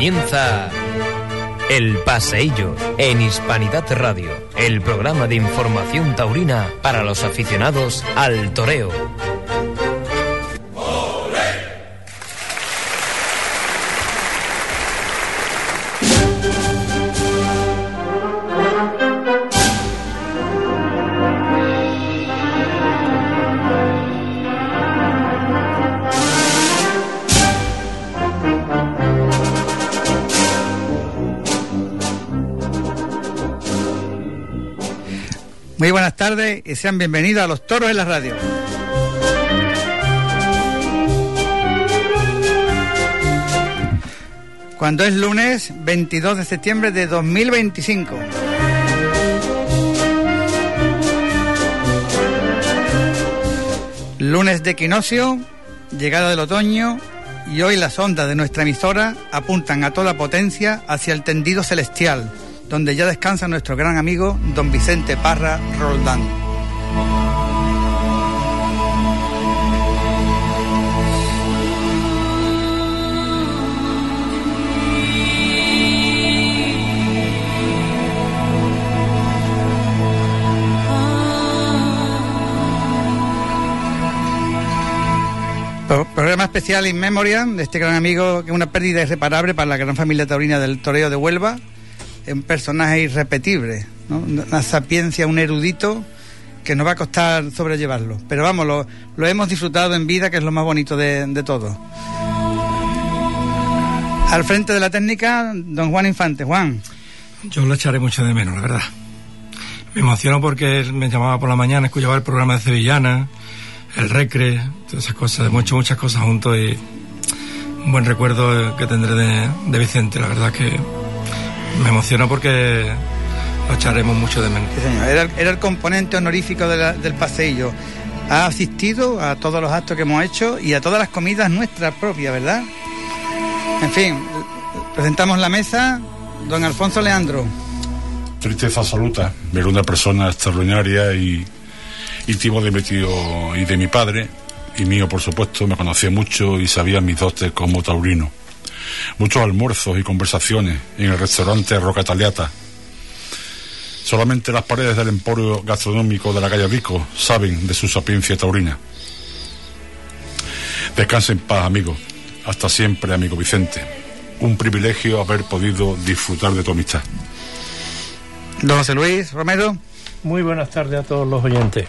Comienza El Paseillo en Hispanidad Radio, el programa de información taurina para los aficionados al toreo. Muy buenas tardes y sean bienvenidos a Los Toros en la Radio. Cuando es lunes 22 de septiembre de 2025. Lunes de equinoccio, llegada del otoño, y hoy las ondas de nuestra emisora apuntan a toda potencia hacia el tendido celestial, donde ya descansa nuestro gran amigo don Vicente Parra Roldán. Programa especial in memoriam de este gran amigo, que es una pérdida irreparable para la gran familia taurina del toreo de Huelva. Un personaje irrepetible, ¿no? Una sapiencia, un erudito que nos va a costar sobrellevarlo, pero vamos, lo hemos disfrutado en vida, que es lo más bonito de todo. Al frente de la técnica, don Juan Infante. Juan, yo lo echaré mucho de menos, la verdad. Me emociono porque me llamaba por la mañana, escuchaba el programa de Sevillana, el Recre, todas esas cosas, muchas cosas juntos, y un buen recuerdo que tendré de Vicente. La verdad que me emociona porque lo echaremos mucho de menos. Sí, señor. Era el componente honorífico del paseillo. Ha asistido a todos los actos que hemos hecho y a todas las comidas nuestras propias, ¿verdad? En fin, presentamos la mesa. Don Alfonso Leandro. Tristeza absoluta ver una persona extraordinaria y timo de mi tío y de mi padre, y mío por supuesto. Me conocía mucho y sabía mis dotes como taurino. Muchos almuerzos y conversaciones en el restaurante Roca Taliata. Solamente las paredes del emporio gastronómico de la calle Vico saben de su sapiencia taurina. Descansa en paz, amigo. Hasta siempre, amigo Vicente. Un privilegio haber podido disfrutar de tu amistad. Don José Luis Romero. Muy buenas tardes a todos los oyentes.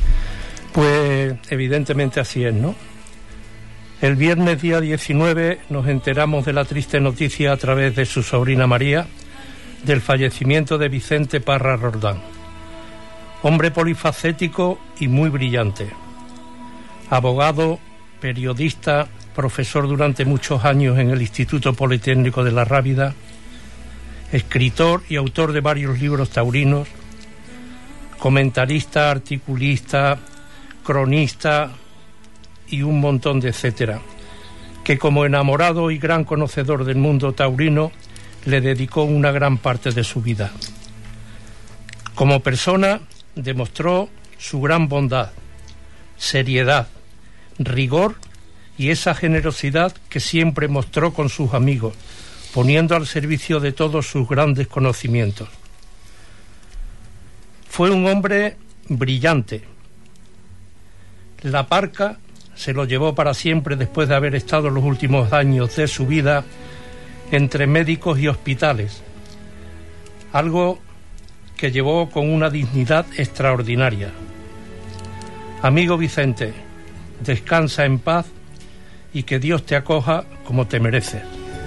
Pues evidentemente así es, ¿no? El viernes día 19 nos enteramos de la triste noticia a través de su sobrina María del fallecimiento de Vicente Parra Roldán. Hombre polifacético y muy brillante. Abogado, periodista, profesor durante muchos años en el Instituto Politécnico de La Rábida, escritor y autor de varios libros taurinos, comentarista, articulista, cronista y un montón de etcétera, que como enamorado y gran conocedor del mundo taurino le dedicó una gran parte de su vida. Como persona demostró su gran bondad, seriedad, rigor y esa generosidad que siempre mostró con sus amigos, poniendo al servicio de todos sus grandes conocimientos. Fue un hombre brillante. La parca se lo llevó para siempre después de haber estado los últimos años de su vida entre médicos y hospitales, algo que llevó con una dignidad extraordinaria. Amigo Vicente, descansa en paz y que Dios te acoja como te mereces.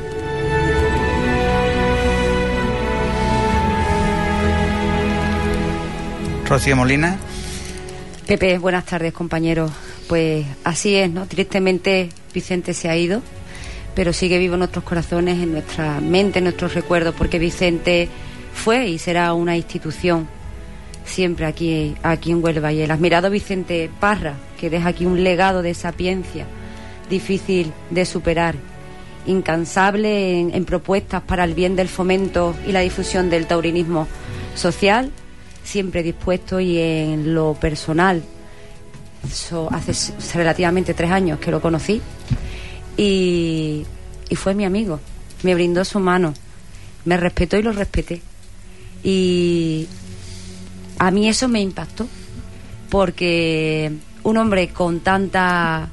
Rocío Molina. Pepe, buenas tardes, compañeros. Pues así es, ¿no? Tristemente Vicente se ha ido, pero sigue vivo en nuestros corazones, en nuestra mente, en nuestros recuerdos, porque Vicente fue y será una institución siempre aquí en Huelva. Y el admirado Vicente Parra, que deja aquí un legado de sapiencia difícil de superar, incansable en propuestas para el bien del fomento y la difusión del taurinismo social, siempre dispuesto. Y en lo personal, eso hace relativamente 3 años que lo conocí, y fue mi amigo me brindó su mano, me respetó y lo respeté. Y a mí eso me impactó, porque un hombre con tanto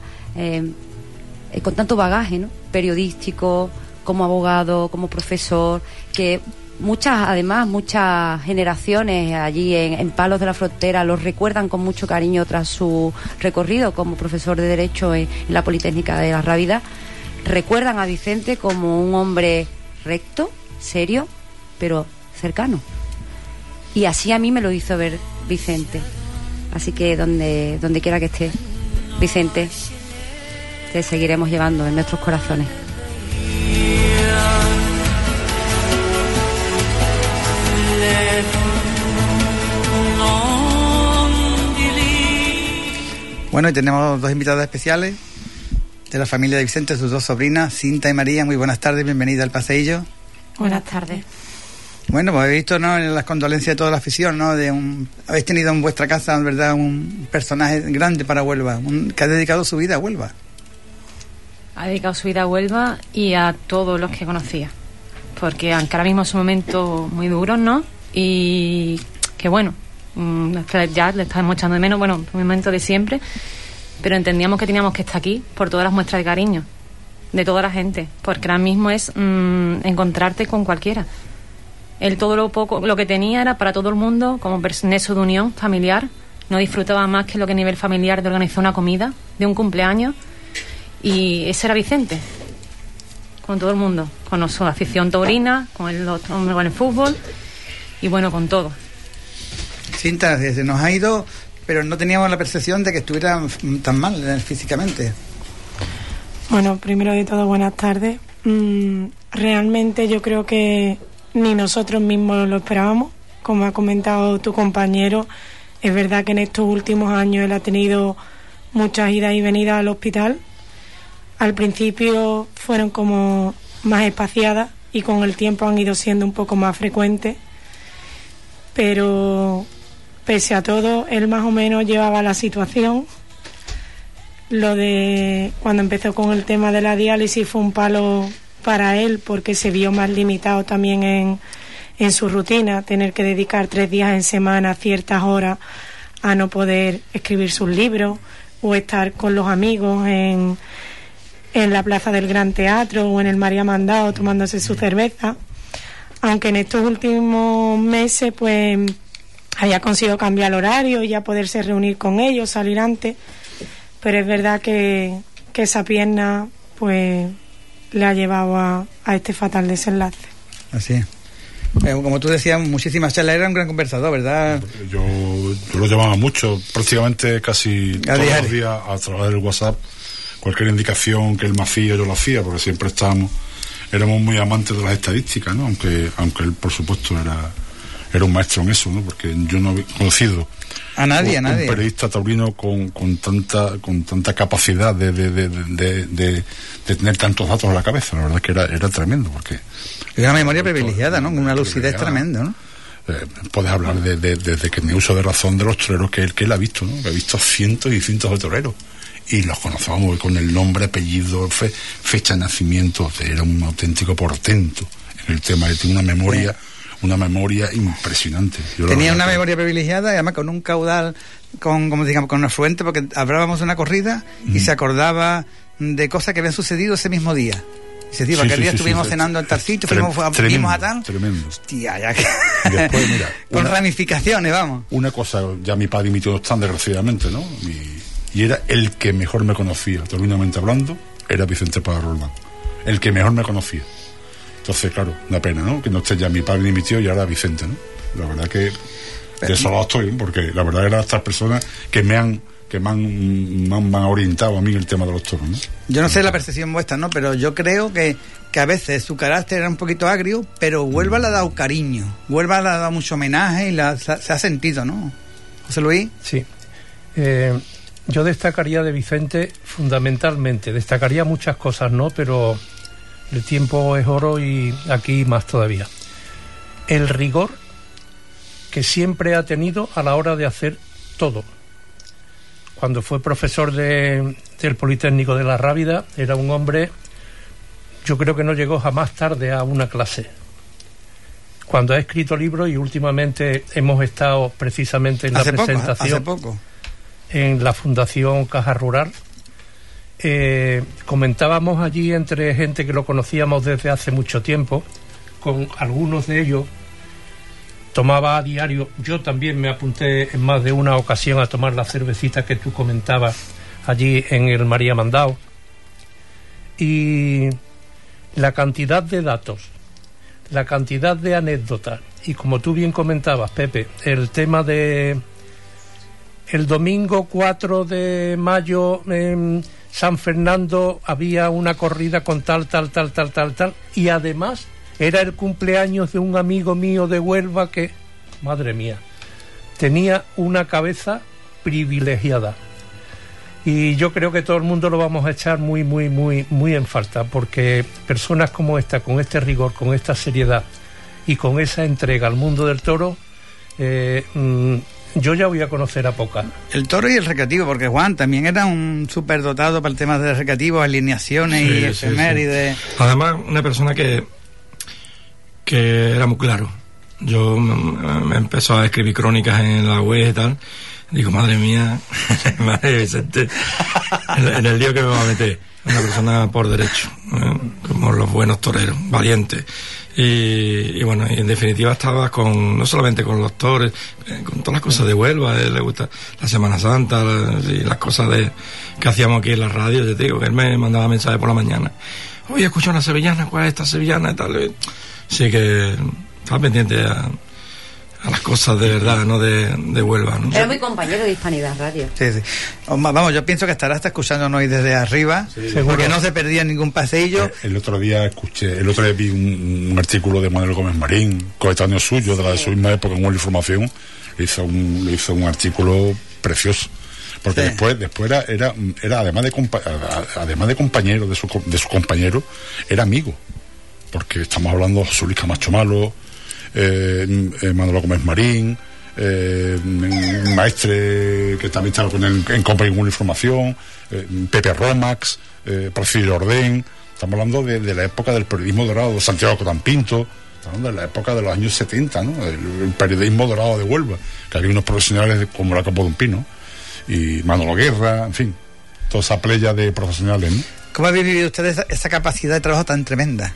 bagaje, ¿no?, periodístico, como abogado, como profesor, que muchas generaciones allí en Palos de la Frontera los recuerdan con mucho cariño tras su recorrido como profesor de Derecho en la Politécnica de La Rábida. Recuerdan a Vicente como un hombre recto, serio, pero cercano. Y así a mí me lo hizo ver Vicente. Así que donde quiera que esté, Vicente, te seguiremos llevando en nuestros corazones. Bueno, y tenemos dos invitadas especiales de la familia de Vicente, sus dos sobrinas, Cinta y María. Muy buenas tardes, bienvenida al paseillo. Buenas tardes. Bueno, pues habéis visto, ¿no?, en las condolencias de toda la afición, ¿no?, habéis tenido en vuestra casa, ¿verdad?, un personaje grande para Huelva, que ha dedicado su vida a Huelva. Ha dedicado su vida a Huelva y a todos los que conocía, porque aunque ahora mismo son momentos muy duros, ¿no?, y que bueno, ya le estamos echando de menos, bueno, un momento de siempre, pero entendíamos que teníamos que estar aquí por todas las muestras de cariño de toda la gente, porque ahora mismo es encontrarte con cualquiera. Él todo lo que tenía era para todo el mundo, como nexo de unión familiar. No disfrutaba más que lo que a nivel familiar de organizar una comida, de un cumpleaños. Y ese era Vicente, con todo el mundo, con su afición taurina, con el fútbol y bueno, con todo. Cinta, se nos ha ido, pero no teníamos la percepción de que estuviera tan mal físicamente. Bueno, primero de todo, buenas tardes. Realmente yo creo que ni nosotros mismos lo esperábamos. Como ha comentado tu compañero, es verdad que en estos últimos años él ha tenido muchas idas y venidas al hospital. Al principio fueron como más espaciadas y con el tiempo han ido siendo un poco más frecuentes, pero pese a todo él más o menos llevaba la situación. Lo de cuando empezó con el tema de la diálisis fue un palo para él, porque se vio más limitado también en su rutina, tener que dedicar 3 días en semana, ciertas horas, a no poder escribir sus libros o estar con los amigos en la plaza del Gran Teatro o en el María Mandao tomándose su cerveza. Aunque en estos últimos meses pues había conseguido cambiar el horario y ya poderse reunir con ellos, salir antes, pero es verdad que esa pierna pues le ha llevado a este fatal desenlace. Así es. Como tú decías, muchísimas charlas, era un gran conversador, ¿verdad? Yo lo llamaba mucho, prácticamente casi todos los días a través del WhatsApp. Cualquier indicación que él me hacía, yo lo hacía, porque siempre éramos muy amantes de las estadísticas, ¿no? Aunque él, por supuesto, era un maestro en eso, ¿no? Porque yo no he conocido a nadie. Un periodista taurino con tanta capacidad de tener tantos datos en la cabeza. La verdad es que era tremendo, porque es una memoria privilegiada, ¿no? Una lucidez tremenda, ¿no? Puedes hablar desde que mi uso de razón de los toreros que él ha visto, ¿no? He visto cientos y cientos de toreros y los conocemos con el nombre, apellido, fecha de nacimiento. Era un auténtico portento en el tema. Él tiene una memoria impresionante. Tenía una memoria privilegiada y además con un caudal, con un afluente, porque hablábamos de una corrida y se acordaba de cosas que habían sucedido ese mismo día. Y se decía, aquel día estuvimos cenando en tal sitio, vimos a tal. Tremendo. Hostia, ya que... Y después, mira, con ramificaciones, vamos. Una cosa, ya mi padre y mi tío están, desgraciadamente, ¿no? Y era el que mejor me conocía, terminamente hablando, era Vicente Parra Roldán. El que mejor me conocía. Entonces, claro, una pena, ¿no? Que no esté ya mi padre ni mi tío y ahora Vicente, ¿no? La verdad que desolado estoy, ¿no? Porque la verdad eran estas personas que me han orientado a mí en el tema de los toros, ¿no? Yo no sé la percepción vuestra, ¿no? Pero yo creo que a veces su carácter era un poquito agrio, pero Huelva le ha dado cariño. Huelva le ha dado mucho homenaje y se ha sentido, ¿no? José Luis. Sí. Yo destacaría de Vicente fundamentalmente, destacaría muchas cosas, ¿no? Pero el tiempo es oro y aquí más todavía. El rigor que siempre ha tenido a la hora de hacer todo. Cuando fue profesor del Politécnico de La Rábida, era un hombre yo creo que no llegó jamás tarde a una clase. Cuando ha escrito libros, y últimamente hemos estado precisamente en la presentación hace poco. En la Fundación Caja Rural, comentábamos allí entre gente que lo conocíamos desde hace mucho tiempo, con algunos de ellos tomaba a diario. Yo también me apunté en más de una ocasión a tomar la cervecita que tú comentabas allí en el María Mandao, y la cantidad de datos, la cantidad de anécdotas, y como tú bien comentabas, Pepe, el tema de el domingo 4 de mayo en San Fernando había una corrida con tal, y además era el cumpleaños de un amigo mío de Huelva que, madre mía, tenía una cabeza privilegiada. Y yo creo que todo el mundo lo vamos a echar muy en falta, porque personas como esta, con este rigor, con esta seriedad y con esa entrega al mundo del toro, yo ya voy a conocer a pocas. El toro y el recreativo, porque Juan también era un superdotado para el tema de recreativos, alineaciones y efemérides. Sí. Además, una persona que era muy claro. Yo me empezó a escribir crónicas en la web y tal. Digo, madre mía, madre Vicente, en el lío que me va a meter. Una persona por derecho, como los buenos toreros, valientes. Y bueno, y en definitiva estaba no solamente con los toros, con todas las cosas de Huelva. A él le gusta la Semana Santa y las cosas que hacíamos aquí en la radio. Yo te digo que él me mandaba mensajes por la mañana. Oye, escucha una sevillana, ¿cuál es esta sevillana? Y tal. Sí que estaba pendiente a las cosas de verdad, ¿no? De Huelva, ¿no? Era muy compañero de Hispanidad Radio. Sí. Vamos, yo pienso que estará hasta escuchándonos hoy desde arriba, porque no se perdía ningún paseillo. El otro día vi un artículo de Manuel Gómez Marín, coetáneo suyo, de su misma época, en Huelva Información. Le hizo un artículo precioso. Porque después era además de compañero de su compañero, era amigo. Porque estamos hablando de José Luis Camacho Malo, Manuel Gómez Marín, Maestre, que también estaba con él en Compra y Información, Pepe Romax, Porfirio Ordén. Estamos hablando de la época del periodismo dorado, Santiago Cotampinto. Estamos hablando de la época de los años 70, ¿no? El periodismo dorado de Huelva, que había unos profesionales como la Capo de un Pino y Manolo Guerra, en fin, toda esa playa de profesionales, ¿no? ¿Cómo habéis vivido ustedes esa capacidad de trabajo tan tremenda?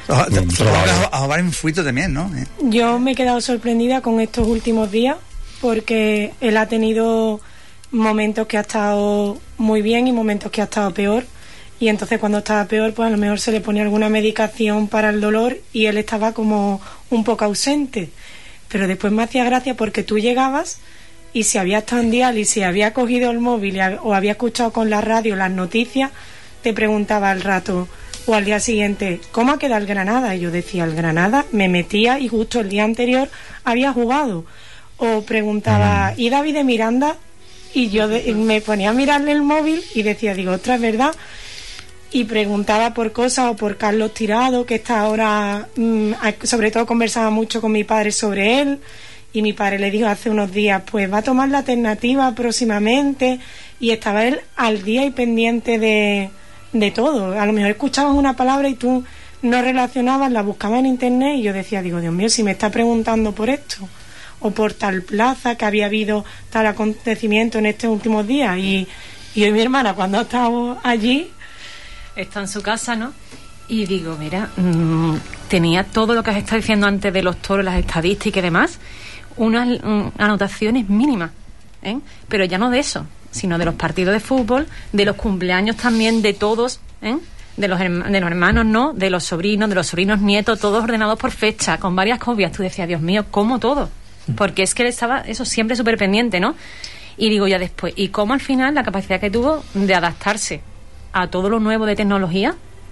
A Juan influido también, ¿no? Yo me he quedado sorprendida con estos últimos días, porque él ha tenido momentos que ha estado muy bien y momentos que ha estado peor, y entonces cuando estaba peor, pues a lo mejor se le ponía alguna medicación para el dolor y él estaba como un poco ausente. Pero después me hacía gracia porque tú llegabas y si había estado en dial y si había cogido el móvil o había escuchado con la radio las noticias, te preguntaba al rato o al día siguiente, ¿cómo ha quedado el Granada? Y yo decía, el Granada, me metía y justo el día anterior había jugado. O preguntaba, ¿y David de Miranda? Y yo me ponía a mirarle el móvil y decía, digo, ostras, ¿verdad? Y preguntaba por cosas, o por Carlos Tirado, que está ahora, sobre todo conversaba mucho con mi padre sobre él, y mi padre le dijo hace unos días, pues va a tomar la alternativa próximamente, y estaba él al día y pendiente de todo. A lo mejor escuchabas una palabra y tú no relacionabas, la buscabas en internet, y yo decía, digo, Dios mío, si me está preguntando por esto, o por tal plaza, que había habido tal acontecimiento en estos últimos días. Y hoy mi hermana, cuando ha estado allí, está en su casa, ¿no? Y digo, mira, tenía todo lo que has estado diciendo antes de los toros, las estadísticas y demás, unas anotaciones mínimas, ¿eh? Pero ya no de eso, sino de los partidos de fútbol, de los cumpleaños también de todos, ¿eh? De los hermanos, ¿no? De los sobrinos nietos, todos ordenados por fecha, con varias copias. Tú decías, Dios mío, ¿cómo todo? Porque es que él estaba, eso, siempre súper pendiente, ¿no? Y digo ya después, ¿y cómo al final la capacidad que tuvo de adaptarse a todo lo nuevo de tecnología,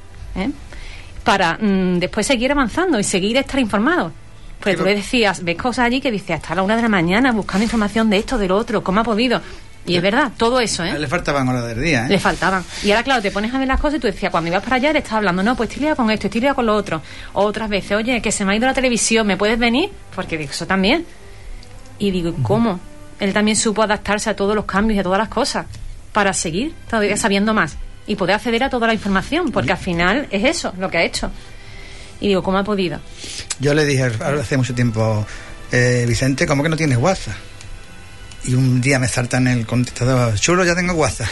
para después seguir avanzando y seguir estar informado? Pues tú le decías, ves cosas allí que dices, hasta a la 1 de la mañana buscando información de esto, del otro, ¿cómo ha podido? Y es verdad, todo eso, Le faltaban horas del día, Le faltaban. Y ahora, claro, te pones a ver las cosas y tú decías, cuando ibas para allá, le estabas hablando, no, pues estoy liado con esto, estoy liado con lo otro. O otras veces, oye, que se me ha ido la televisión, ¿me puedes venir? Porque eso también. Y digo, ¿cómo? Él también supo adaptarse a todos los cambios y a todas las cosas para seguir todavía sabiendo más. y poder acceder a toda la información, porque al final es eso lo que ha hecho. Y digo, ¿cómo ha podido? Yo le dije hace mucho tiempo, Vicente, ¿cómo que no tienes WhatsApp? Y un día me salta en el contestador, chulo, ya tengo WhatsApp.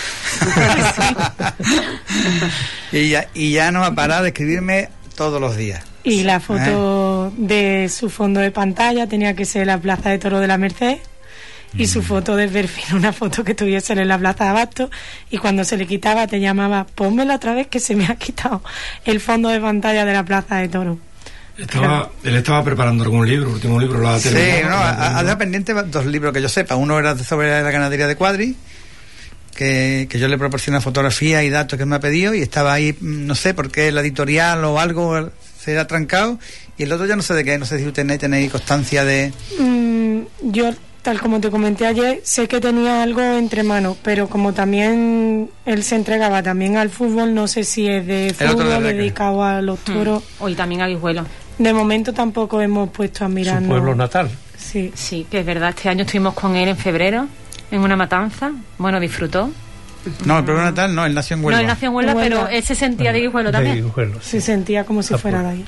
y ya no ha parado de escribirme todos los días. Y la foto de su fondo de pantalla tenía que ser la Plaza de Toros de la Merced, y su foto de perfil, una foto que tuviese en la Plaza de Abasto, y cuando se le quitaba te llamaba, pónmela otra vez que se me ha quitado el fondo de pantalla de la Plaza de Toros. Él estaba preparando algún libro, el último libro lo ha terminado. Sí, ha dejado pendiente 2 libros que yo sepa. Uno era sobre la ganadería de Cuadri, que yo le proporcioné fotografía y datos que me ha pedido, y estaba ahí, no sé por qué la editorial o algo se ha trancado, y el otro ya no sé de qué, no sé si ustedes tenéis constancia de... Yo, tal como te comenté ayer, sé que tenía algo entre manos, pero como también él se entregaba también al fútbol, no sé si es de fútbol dedicado a los toros. Hoy también a Guijuelo. De momento tampoco hemos puesto a mirar. Su pueblo natal. Sí. Sí, que es verdad, este año estuvimos con él en febrero, en una matanza. Bueno, disfrutó. No, el pueblo natal no, él nació en Huelva. No, él nació en Huelva, pero él se sentía de Guijuelo también. De Guijuelo, sí. Se sentía como si fuera de ahí.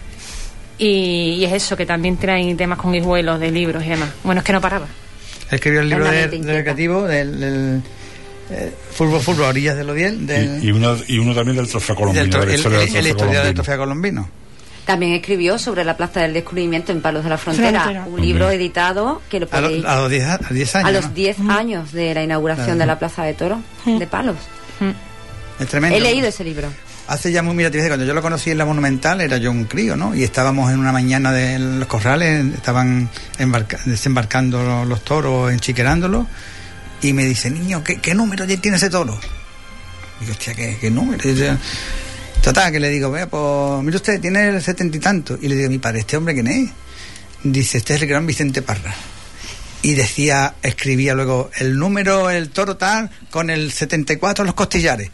Y es eso, que también traen temas con Guijuelos, de libros y demás. Bueno, es que no paraba. Escribió el libro del recreativo, del fútbol a orillas del Odiel. Y uno también del trofeo colombino. El historia del trofeo colombino. También escribió sobre la Plaza del Descubrimiento en Palos de la Frontera, un libro editado que lo podéis... A los 10 años. A los 10 años de la inauguración de la Plaza de Toros de Palos. Es tremendo. He leído ese libro. Hace ya muy cuando yo lo conocí en la Monumental era yo un crío, ¿no? Y estábamos en una mañana de los corrales, estaban desembarcando los toros, enchiquerándolos, y me dice, niño, ¿qué número tiene ese toro? Y digo, hostia, ¿qué número? Total, que le digo, vea, pues mire usted, tiene el 70 y tanto. Y le digo, mi padre, ¿este hombre quién es? Dice, este es el gran Vicente Parra. Y escribía luego el número, el toro tal, con el 74 los costillares.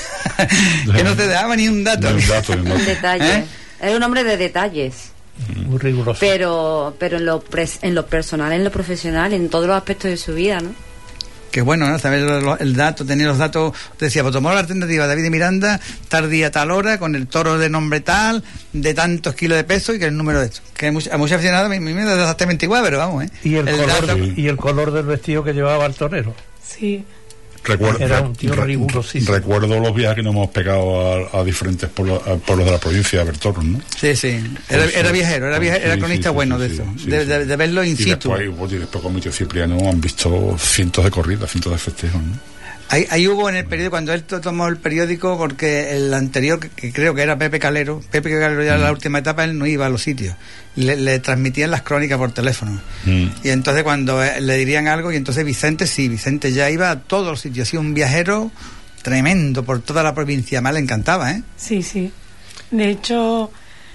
Que no te daba ni un dato. Un detalle. Era un hombre de detalles. Muy riguroso. Pero en lo personal, en lo profesional, en todos los aspectos de su vida, ¿no? Que bueno, ¿no? Saber el dato, tener los datos. Te decía, pues tomó la alternativa David de Miranda, tal día, tal hora, con el toro de nombre tal, de tantos kilos de peso, y que el número de esto. Que a muchos aficionados me da exactamente igual, pero vamos, Y el color del vestido que llevaba el torero. Sí. Era un tío rigurosísimo. Recuerdo los viajes que nos hemos pegado a diferentes pueblos de la provincia a ver toros, ¿no? Sí. Era viajero, era cronista bueno de eso, de verlo in situ. Y después con mi tío Cipriano han visto cientos de corridas, cientos de festejos, ¿no? Ahí hubo en el periódico, cuando él tomó el periódico, porque el anterior, que creo que era Pepe Calero ya en la última etapa, él no iba a los sitios, le transmitían las crónicas por teléfono, y entonces cuando le dirían algo, y entonces Vicente ya iba a todos los sitios, hacía un viajero tremendo por toda la provincia, más le encantaba, ¿eh? Sí, de hecho,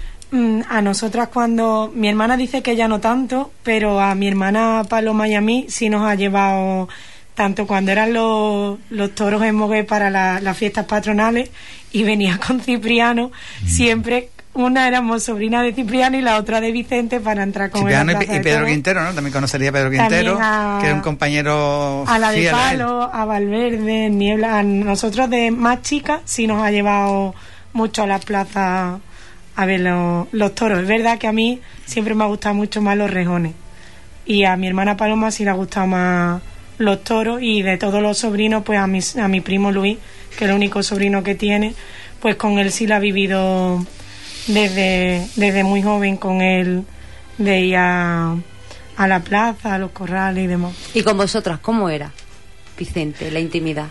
a nosotras cuando, mi hermana dice que ella no tanto, pero a mi hermana Paloma y a mí sí nos ha llevado... Tanto cuando eran los toros en Mogué para las fiestas patronales y venía con Cipriano, siempre una éramos sobrina de Cipriano y la otra de Vicente para entrar con Cipriano y Pedro Quintero, ¿no? También conocería a Pedro Quintero, que era un compañero a la de Palo, a Valverde, Niebla. A nosotros de más chicas sí nos ha llevado mucho a las plazas a ver los toros. Es verdad que a mí siempre me ha gustado mucho más los rejones, y a mi hermana Paloma sí le ha gustado más los toros, y de todos los sobrinos, pues a mi primo Luis, que es el único sobrino que tiene, pues con él sí la ha vivido desde muy joven, con él de ir a la plaza, a los corrales y demás. ¿Y con vosotras cómo era, Vicente, la intimidad?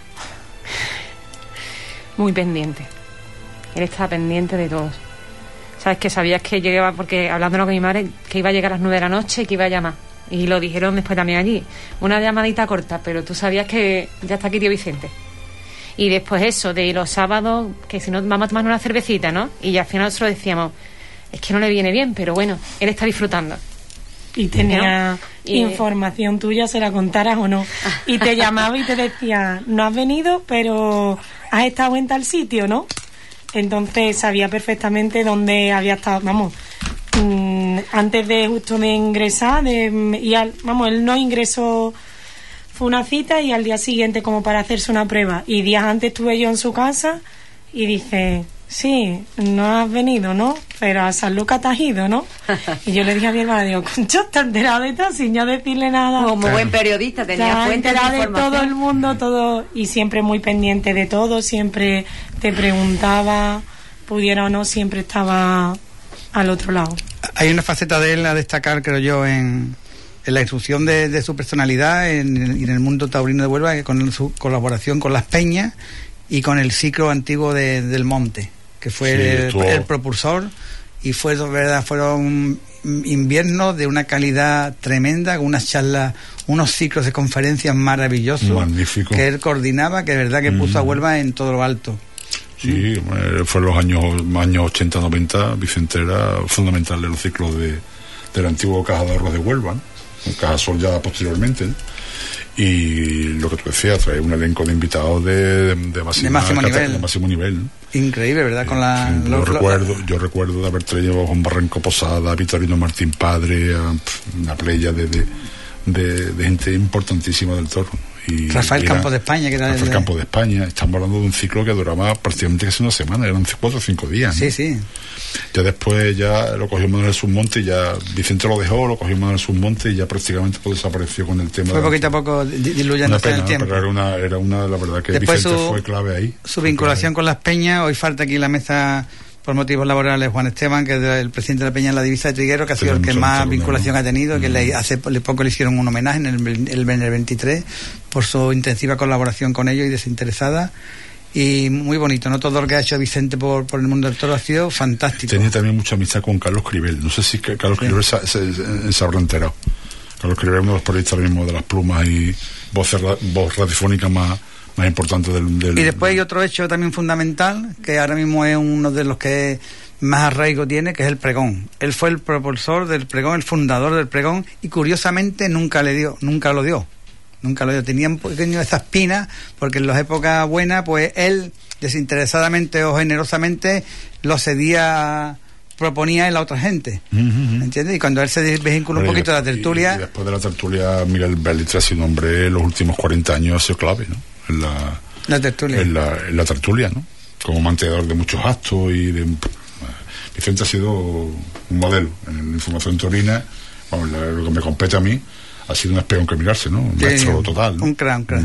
Muy pendiente. Él estaba pendiente de todos. Sabes que sabías que llegaba, porque hablándolo con mi madre, que iba a llegar a las 9 de la noche y que iba a llamar. Y lo dijeron después también allí. Una llamadita corta, pero tú sabías que ya está aquí tío Vicente. Y después eso, de los sábados, que si no vamos a tomar una cervecita, ¿no? Y al final nosotros decíamos, es que no le viene bien, pero bueno, él está disfrutando. Y tenía información tuya, se la contaras o no. Y te llamaba y te decía, no has venido, pero has estado en tal sitio, ¿no? Entonces sabía perfectamente dónde había estado, vamos... antes de justo de ingresar, él no ingresó, fue una cita y al día siguiente como para hacerse una prueba, y días antes estuve yo en su casa y dice, sí, no has venido, ¿no? Pero a San Lucas te has ido, ¿no? Y yo le dije a mi hermana, digo, concho, está enterado de todo sin yo decirle nada. Como buen periodista, tenía fuentes de información. Todo el mundo, todo, y siempre muy pendiente de todo, siempre te preguntaba, pudiera o no, siempre estaba al otro lado. Hay una faceta de él a destacar, creo yo, en la instrucción de su personalidad en el mundo taurino de Huelva, con su colaboración con las peñas y con el ciclo antiguo del Monte, que fue el propulsor, y fueron inviernos de una calidad tremenda, con unas charlas, unos ciclos de conferencias maravillosos. Magnífico. Que él coordinaba, que es verdad que puso a Huelva en todo lo alto. Sí, fueron los años 80-90, Vicente era fundamental en los ciclos del antiguo Caja de Ahorros de Huelva, ¿no? Caja Sol ya posteriormente, ¿no? Y lo que tú decías, trae un elenco de invitados de máximo nivel, ¿no? Increíble, ¿verdad? Yo recuerdo de haber traído a Juan Barranco Posada, a Vitorino Martín Padre, a una playa de gente importantísima del toro. Y Rafael Campos de España, que era Rafael Campos de España. Estamos hablando de un ciclo que duraba prácticamente casi una semana, eran 4 o 5 días, ¿no? Sí. Ya después lo cogió Manuel Jesús Monte, y ya Vicente lo dejó, lo cogió Manuel Jesús Monte, y ya prácticamente todo desapareció con el tema. Fue poquito a poco diluyéndose en el tiempo. Pero era una, la verdad que después Vicente fue clave ahí. Su vinculación con las peñas. Hoy falta aquí en la mesa, por motivos laborales, Juan Esteban, que es el presidente de la Peña en la Divisa de Triguero, que ha sido el que más vinculación ha tenido, que hace poco le hicieron un homenaje en el 23 por su intensiva colaboración con ellos y desinteresada, y muy bonito, ¿no? Todo lo que ha hecho Vicente por el mundo del toro ha sido fantástico. Tenía también mucha amistad con Carlos Cribel, no sé si Carlos Cribel se habrá enterado. Carlos Cribel es uno de los periodistas mismo de las plumas y voz radiofónica más importante del... Y después hay otro hecho también fundamental, que ahora mismo es uno de los que más arraigo tiene, que es el pregón. Él fue el propulsor del pregón, el fundador del pregón, y curiosamente nunca lo dio. Tenía un pequeño esa espina, porque en las épocas buenas, pues él, desinteresadamente o generosamente, lo proponía en la otra gente, ¿entiendes? Y cuando él se desvinculó un poquito de la tertulia... Y después de la tertulia, Miguel Bellitre ha sido un hombre, en los últimos 40 años ha sido clave, ¿no? En la tertulia, ¿no? Como mantenedor de muchos actos Vicente ha sido un modelo en la información taurina. Bueno, lo que me compete a mí ha sido un espejo en que mirarse, ¿no? Un maestro total, ¿no? Un crack.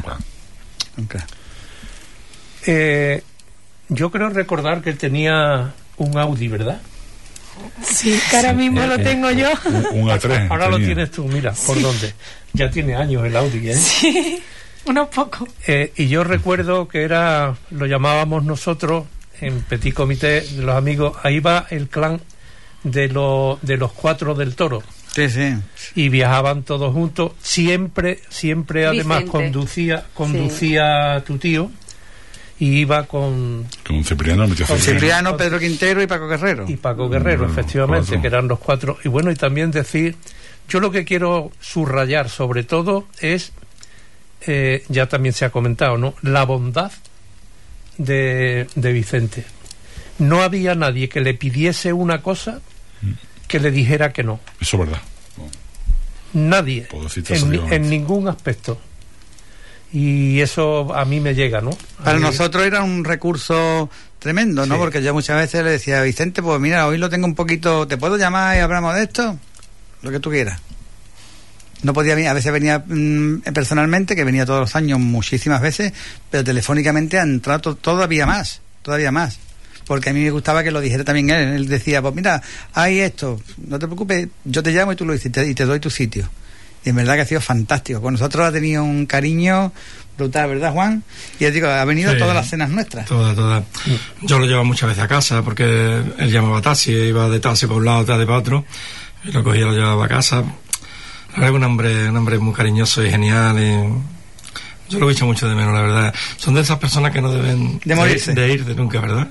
Yo creo recordar que él tenía un Audi, ¿verdad? Sí, que ahora mismo lo tengo yo. Un A3. Ahora lo tienes tú, mira, ¿por dónde? Ya tiene años el Audi, ¿eh? Sí, unos pocos. Y yo recuerdo que lo llamábamos nosotros, en Petit Comité de los amigos, ahí va el clan de los 4 del toro. Sí. Y viajaban todos juntos. Siempre además Vicente. conducía tu tío, y iba con Cipriano, Pedro Quintero y Paco Guerrero. Efectivamente, que eran los 4. Y bueno, y también decir, yo lo que quiero subrayar sobre todo es, ya también se ha comentado, ¿no?, la bondad de Vicente. No había nadie que le pidiese una cosa que le dijera que no. Eso es verdad. Nadie, en ningún aspecto. Y eso a mí me llega, ¿no? Para nosotros era un recurso tremendo, ¿no? Sí. Porque yo muchas veces le decía a Vicente, pues mira, hoy lo tengo un poquito, ¿te puedo llamar y hablamos de esto? Lo que tú quieras. No podía venir, a veces venía personalmente, que venía todos los años muchísimas veces, pero telefónicamente han entrado todavía más, porque a mí me gustaba que lo dijera también él. Él decía, pues mira, hay esto, no te preocupes, yo te llamo y tú lo dices y te doy tu sitio. Y en verdad que ha sido fantástico. Con nosotros ha tenido un cariño brutal, ¿verdad, Juan? Y ya digo, ha venido a todas las cenas nuestras. Todas. Yo lo llevaba muchas veces a casa, porque él llamaba taxi, iba de taxi por un lado, de para otro, y lo cogía y lo llevaba a casa. La verdad que un hombre muy cariñoso y genial, y yo lo he hecho mucho de menos, la verdad. Son de esas personas que no deben de ir de nunca, ¿verdad?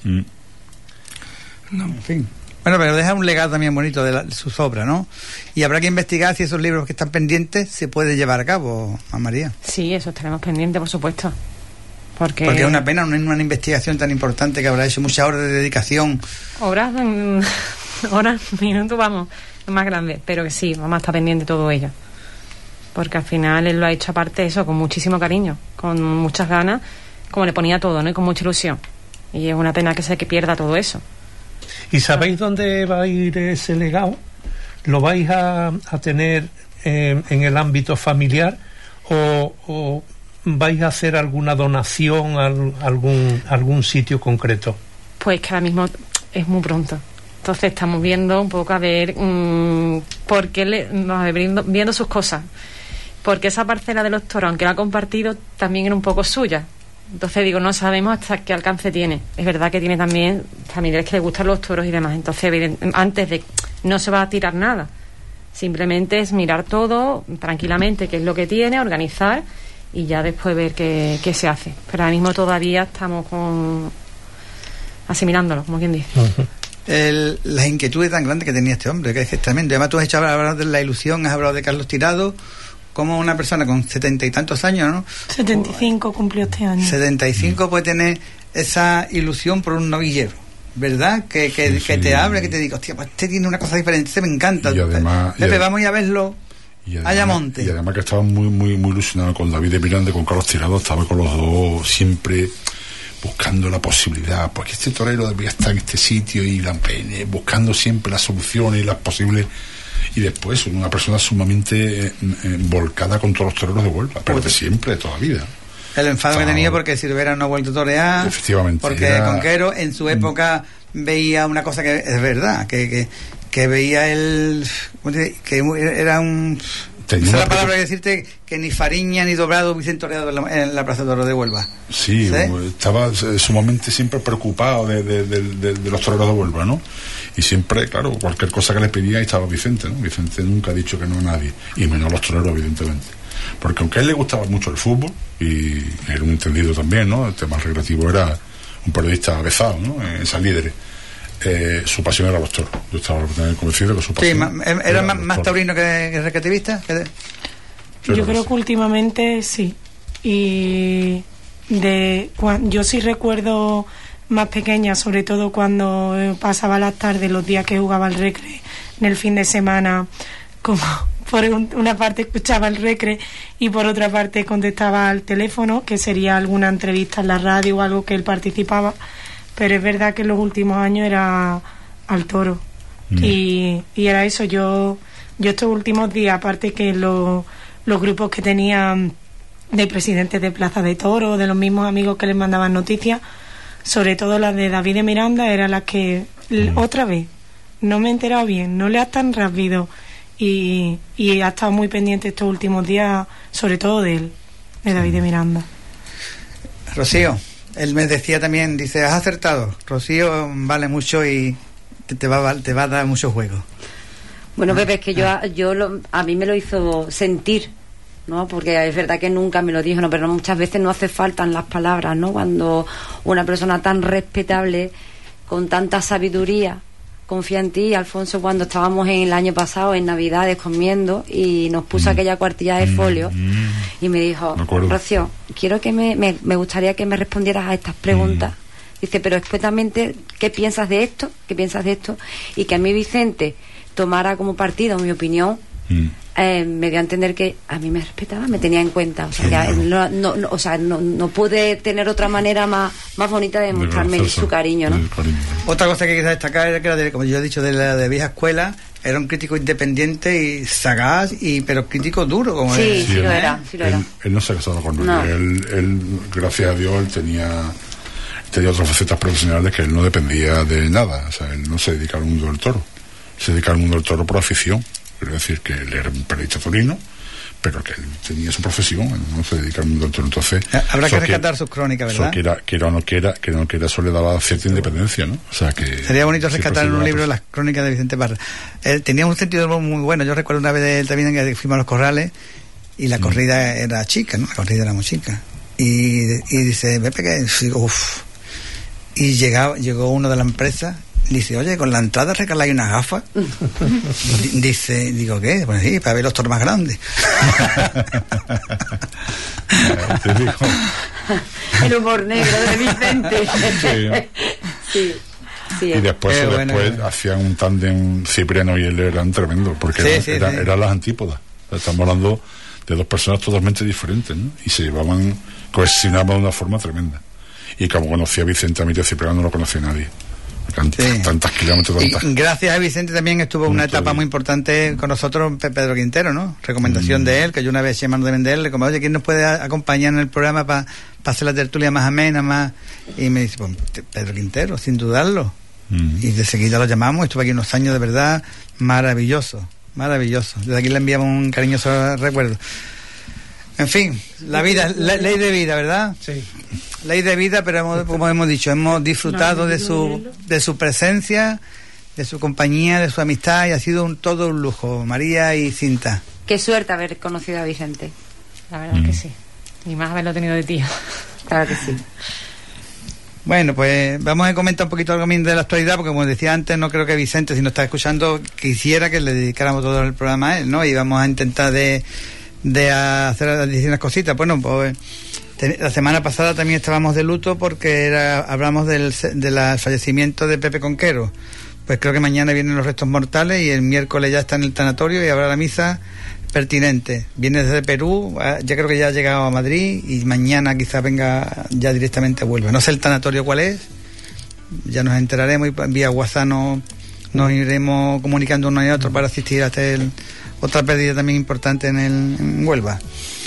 No. En fin. Bueno, pero deja un legado también bonito de sus obras, ¿no? Y habrá que investigar si esos libros que están pendientes se puede llevar a cabo, a María. Sí, eso estaremos pendientes, por supuesto. Porque es una pena, una investigación tan importante que habrá hecho muchas horas de dedicación. Horas, minutos, vamos, más grande. Pero que sí, vamos a estar pendientes de todo ello. Porque al final él lo ha hecho aparte eso, con muchísimo cariño, con muchas ganas, como le ponía todo, ¿no? Y con mucha ilusión. Y es una pena que pierda todo eso. ¿Y sabéis dónde va a ir ese legado? ¿Lo vais a tener en el ámbito familiar o vais a hacer alguna donación a algún sitio concreto? Pues que ahora mismo es muy pronto. Entonces estamos viendo un poco a ver por qué viendo sus cosas. Porque esa parcela de los toros, aunque la ha compartido, también era un poco suya. Entonces digo, no sabemos hasta qué alcance tiene. Es verdad que tiene también familiares que le gustan los toros y demás. Entonces, antes de... no se va a tirar nada. Simplemente es mirar todo tranquilamente, qué es lo que tiene, organizar y ya después ver qué se hace. Pero ahora mismo todavía estamos asimilándolo, como quien dice. Las inquietudes tan grandes que tenía este hombre, que es tremendo. Además, tú has hablado de la ilusión, has hablado de Carlos Tirado, como una persona con 70 y tantos años, ¿no? 75 cumplió este año. 75 puede tener esa ilusión por un novillero, ¿verdad? Que te abre, que te diga, hostia, pues este tiene una cosa diferente, este me encanta. Y además, Pepe, vamos a verlo. Ayamonte. Y además que estaba muy ilusionado con David de Miranda y con Carlos Tirado, estaba con los dos siempre buscando la posibilidad, porque este torero debía estar en este sitio y buscando siempre las soluciones y las posibles. Y después una persona sumamente volcada con todos los toreros de Huelva, pero de siempre, de toda la vida. El enfado que tenía porque Silvera no ha vuelto a torear. Efectivamente. Porque Conquero en su época veía una cosa que es verdad, que veía él, que era un... Esa es la palabra que decirte que ni Fariña ni Dobrado hubiesen toreado en la Plaza de Toro de Huelva. Sí, estaba sumamente siempre preocupado de los toreros de Huelva, ¿no? Y siempre, claro, cualquier cosa que le pedía, ahí estaba Vicente, ¿no? Vicente nunca ha dicho que no a nadie, y menos a los toreros, evidentemente. Porque aunque a él le gustaba mucho el fútbol, y era un entendido también, ¿no? El tema recreativo, era un periodista avezado, ¿no? Esas líderes. Su pasión era los toros. Yo estaba convencido que su pasión era más taurino que recreativista. Yo creo que últimamente sí. Y yo sí recuerdo más pequeña, sobre todo cuando pasaba las tardes, los días que jugaba al recre en el fin de semana, como por una parte escuchaba el recre y por otra parte contestaba al teléfono, que sería alguna entrevista en la radio o algo que él participaba. Pero es verdad que en los últimos años era al toro. Y era eso. Yo estos últimos días, aparte que los grupos que tenía de presidentes de Plaza de Toro, de los mismos amigos que les mandaban noticias, sobre todo las de David de Miranda, eran las que otra vez no me he enterado bien, no le ha tan rápido y ha estado muy pendiente estos últimos días, sobre todo de él, de David de Miranda. Rocío, él me decía también, dice, has acertado, Rocío vale mucho y te va a dar mucho juego. Bueno, Pepe, es que a mí me lo hizo sentir, ¿no? Porque es verdad que nunca me lo dijo, ¿no? Pero muchas veces no hace falta las palabras, ¿no? Cuando una persona tan respetable, con tanta sabiduría, confía en ti. Alfonso, cuando estábamos el año pasado en Navidades comiendo y nos puso aquella cuartilla de folio y me dijo, Rocío, quiero que me gustaría que me respondieras a estas preguntas. Dice, pero expresamente, ¿qué piensas de esto? ¿Qué piensas de esto? Y que a mí Vicente tomara como partido mi opinión, me dio a entender que a mí me respetaba, me tenía en cuenta. O sea, no pude tener otra manera más bonita de demostrarme su cariño, ¿no? Otra cosa que quería destacar era que, como yo he dicho, de la de vieja escuela, era un crítico independiente y sagaz, pero crítico duro. Como sí, lo era. Él no se casaba con nadie. Él, gracias a Dios, él tenía otras facetas profesionales que él no dependía de nada. O sea, él no se dedicaba al mundo del toro. Se dedicaba al mundo del toro por afición. Es decir, que él era un periodista torino, pero que él tenía su profesión, no se dedica al mundo del toro. Entonces, habrá que rescatar sus crónicas, ¿verdad? Que no quiera, eso le daba cierta independencia, ¿no? O sea, que sería bonito rescatar en un libro las crónicas de Vicente Parra. Él tenía un sentido muy bueno. Yo recuerdo una vez de él también que fuimos a Los Corrales y la corrida era chica, ¿no? La corrida era muy chica. Y dice, Pepe, que uff. Y llegó uno de la empresa. Dice, oye, con la entrada regaláis unas gafas. Digo, ¿qué? Pues sí, para ver los toros más grandes. El humor negro de Vicente. Sí. Y después hacían un tándem. Cipriano y él eran tremendo, porque eran las antípodas. Estamos hablando de dos personas totalmente diferentes, ¿no? Y se cohesionaban de una forma tremenda. y como conocía a Vicente Emilio Cipriano no lo conocía nadie. Tantos kilómetros. Y gracias a Vicente también estuvo una etapa muy importante con nosotros Pedro Quintero, ¿no? Recomendación de él, que yo una vez llamando de vender, le como, oye, ¿quién nos puede acompañar en el programa para hacer la tertulia más amena, más? Y me dice, pues Pedro Quintero, sin dudarlo. Y de seguida lo llamamos, estuvo aquí unos años de verdad maravilloso. Desde aquí le enviamos un cariñoso recuerdo. En fin, la vida, ley de vida, ¿verdad? Sí. Ley de vida, pero como hemos dicho, hemos disfrutado de su presencia, de su compañía, de su amistad, y ha sido todo un lujo, María y Cinta. Qué suerte haber conocido a Vicente. La verdad es que sí. Y más haberlo tenido de tío. Claro que sí. Bueno, pues vamos a comentar un poquito algo de la actualidad, porque como decía antes, no creo que Vicente, si nos está escuchando, quisiera que le dedicáramos todo el programa a él, ¿no? Y vamos a intentar de hacer unas cositas. Bueno, pues la semana pasada también estábamos de luto porque hablamos del fallecimiento de Pepe Conquero. Pues creo que mañana vienen los restos mortales y el miércoles ya está en el tanatorio y habrá la misa pertinente. Viene desde Perú, ya creo que ya ha llegado a Madrid y mañana quizás venga ya directamente a Huelva. No sé el tanatorio cuál es, ya nos enteraremos y vía WhatsApp nos iremos comunicando uno y otro para asistir a otra pérdida también importante en Huelva.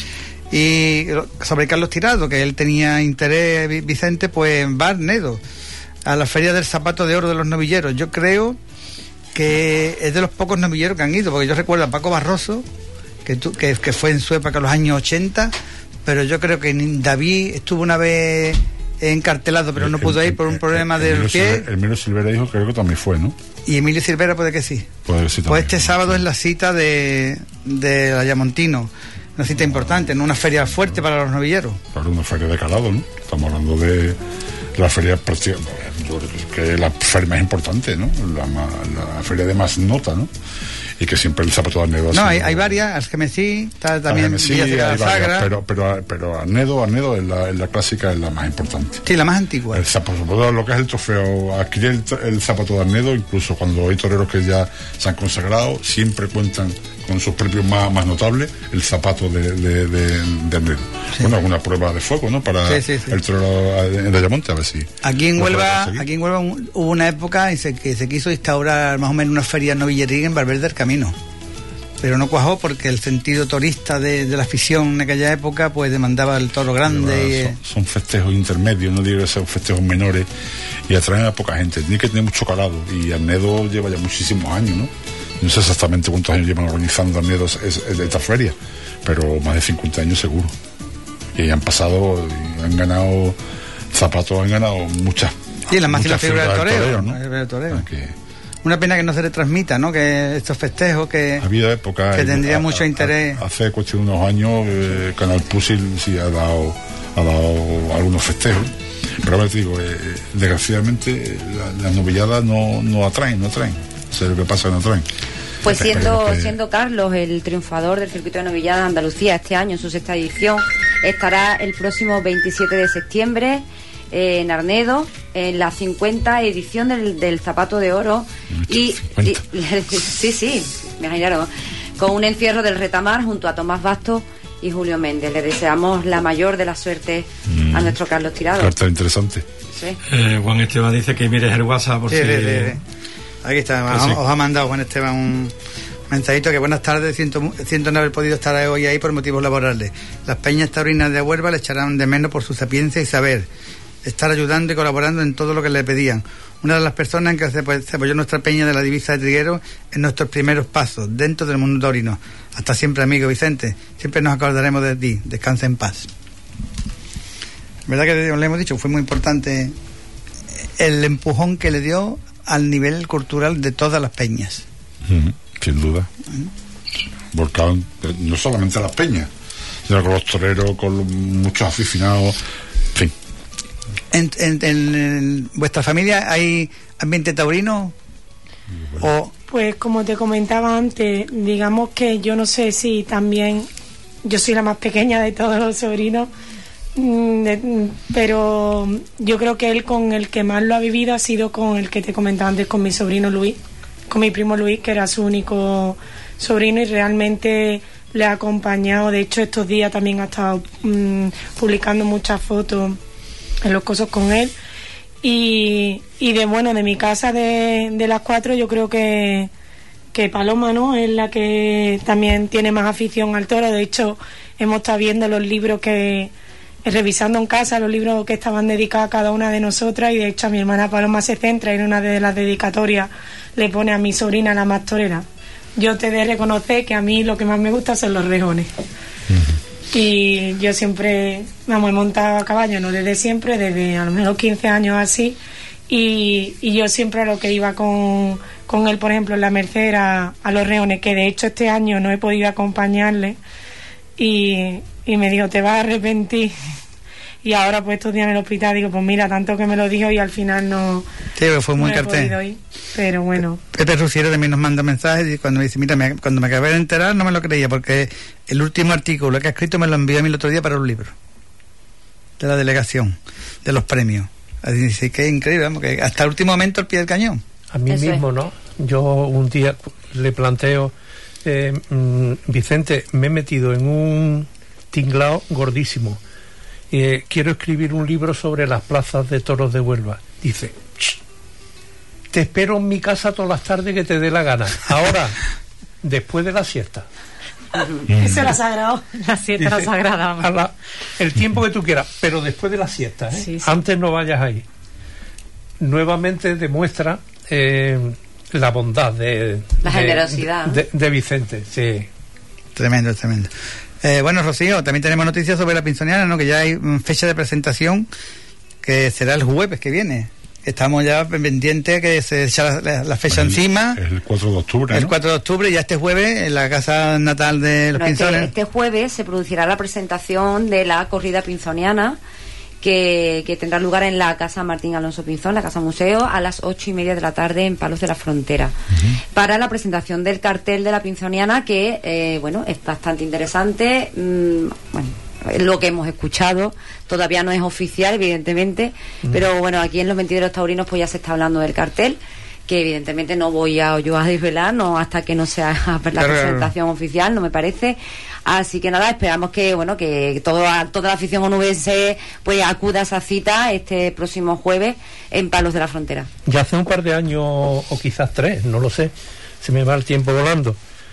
Y sobre Carlos Tirado, que él tenía interés, Vicente, pues va a Arnedo, a la Feria del Zapato de Oro de los Novilleros. Yo creo que es de los pocos novilleros que han ido, porque yo recuerdo a Paco Barroso, que fue en su época, en los años 80, pero yo creo que David estuvo una vez encartelado, pero no pudo ir por un problema del pie. Emilio Silvera dijo, creo que también fue, ¿no? Y Emilio Silvera puede que sí. Puede que sí también. Pues este sábado es la cita de Ayamontino, una cita importante, ¿no? Una feria fuerte para los novilleros. Claro, una feria de calado, ¿no? Estamos hablando de la feria, que la feria más importante, ¿no? La feria de más nota, ¿no? Y que siempre el Zapato de Arnedo... No, hay varias, Algemesí, está también Villa de la Sagra... Pero Arnedo es la clásica, es la más importante. Sí, la más antigua. El zapato, lo que es el trofeo, adquirir el Zapato de Arnedo, incluso cuando hay toreros que ya se han consagrado, siempre cuentan con sus propios más notables, el zapato de Arnedo. Sí. Bueno, alguna prueba de fuego, ¿no? Para el torero en Ayamonte, a ver si... Aquí en Huelva hubo una época que se quiso instaurar más o menos una feria novillería en Valverde del Camino, pero no cuajó porque el sentido torista de la afición en aquella época pues demandaba el toro grande. Son festejos intermedios, no digo que sean festejos menores, y atraen a poca gente, tiene que tener mucho calado, y Arnedo lleva ya muchísimos años, ¿no? No sé exactamente cuántos años llevan organizando Arnedo esta feria, pero más de 50 años seguro. Y han pasado, y han ganado zapatos, han ganado muchas. Y la máxima figura del toreo, ¿no? Una pena que no se le transmita, ¿no? Que estos festejos que había época que tendría mucho interés. Hace cuestión de unos años Canal Plus sí ha dado algunos festejos, pero ahora te digo, desgraciadamente las novilladas no atraen. Sé lo que pasa, no atraen. Pues siendo Carlos el triunfador del circuito de novilladas de Andalucía este año en su 6ª edición, estará el próximo 27 de septiembre en Arnedo, en la 50 edición del Zapato de Oro. Sí, me imaginaron, con un encierro del retamar junto a Tomás Bastos y Julio Méndez. Le deseamos la mayor de las suertes a nuestro Carlos Tirado. Carta interesante. Sí. Juan Esteban dice que mires el WhatsApp por si... Aquí está, sí. Os ha mandado Juan Esteban un mensajito que buenas tardes, siento no haber podido estar hoy ahí por motivos laborales. Las peñas taurinas de Huelva le echarán de menos por su sapiencia y saber estar ayudando y colaborando en todo lo que le pedían. Una de las personas en que se apoyó nuestra peña de la divisa de Triguero en nuestros primeros pasos dentro del mundo taurino. Hasta siempre, amigo Vicente, siempre nos acordaremos de ti, descansa en paz. ¿Verdad que le hemos dicho? Fue muy importante el empujón que le dio al nivel cultural de todas las peñas. Sin duda. Volcado no solamente a las peñas, sino con los toreros, con muchos aficionados, en fin. ¿En vuestra familia hay ambiente taurino? Bueno. Pues como te comentaba antes, digamos que yo no sé si también yo soy la más pequeña de todos los sobrinos, pero yo creo que él con el que más lo ha vivido ha sido con el que te comentaba antes, con mi sobrino Luis, con mi primo Luis, que era su único sobrino, y realmente le ha acompañado. De hecho, estos días también ha estado publicando muchas fotos los cosos con él. Y de mi casa de las 4, yo creo que Paloma, ¿no?, es la que también tiene más afición al toro. De hecho, hemos estado viendo los libros revisando en casa los libros que estaban dedicados a cada una de nosotras, y de hecho a mi hermana Paloma se centra en una de las dedicatorias, le pone a mi sobrina la más torera. Yo te de reconocer que a mí lo que más me gusta son los rejones. Y yo siempre, he montado a caballo, no desde siempre, desde a lo menos 15 años así, y yo siempre a lo que iba con él, por ejemplo, en la Merced era a los rejones, que de hecho este año no he podido acompañarle, y me dijo, te vas a arrepentir. Y ahora pues estos días en el hospital digo, pues mira, tanto que me lo dijo y al final no, sí, fue muy no he podido ir, pero bueno. Pepe Rusiero también nos manda mensajes y cuando me dice, mira, cuando me acabé de enterar no me lo creía, porque el último artículo que ha escrito me lo envió a mí el otro día para un libro de la delegación de los premios. Así dice que es increíble, vamos, que hasta el último momento al pie del cañón. A mí Eso mismo, es. ¿no? Yo un día le planteo, Vicente, me he metido en un tinglao gordísimo. Quiero escribir un libro sobre las plazas de toros de Huelva. Dice, te espero en mi casa todas las tardes que te dé la gana. Ahora, después de la siesta. Eso era sagrado. La siesta era sagrada. El tiempo que tú quieras, pero después de la siesta, ¿eh? Sí, sí. Antes no vayas ahí. Nuevamente demuestra la bondad La generosidad. de Vicente, sí. Tremendo. Bueno, Rocío, también tenemos noticias sobre la Pinzoniana, ¿no?, que ya hay fecha de presentación, que será el jueves que viene. Estamos ya pendientes que se echa la fecha encima. El 4 de octubre, ¿no? El 4 de octubre, ya este jueves, en la casa natal de los Pinzones. Este jueves se producirá la presentación de la corrida pinzoniana, que tendrá lugar en la Casa Martín Alonso Pinzón, la Casa Museo, a las 8:30 de la tarde en Palos de la Frontera, para la presentación del cartel de la Pinzoniana, que es bastante interesante. Lo que hemos escuchado todavía no es oficial, evidentemente, pero bueno, aquí en los Mentideros Taurinos pues ya se está hablando del cartel, que evidentemente no voy yo a desvelar, no, hasta que no sea la presentación oficial, no me parece. Así que nada, esperamos que toda la afición onubense pues acuda a esa cita este próximo jueves en Palos de la Frontera. Ya hace un par de años, o quizás 3, no lo sé, se me va el tiempo volando,